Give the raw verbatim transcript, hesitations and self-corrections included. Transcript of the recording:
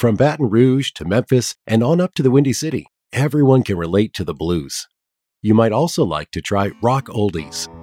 From Baton Rouge to Memphis and on up to the Windy City, everyone can relate to the blues. You might also like to try rock oldies.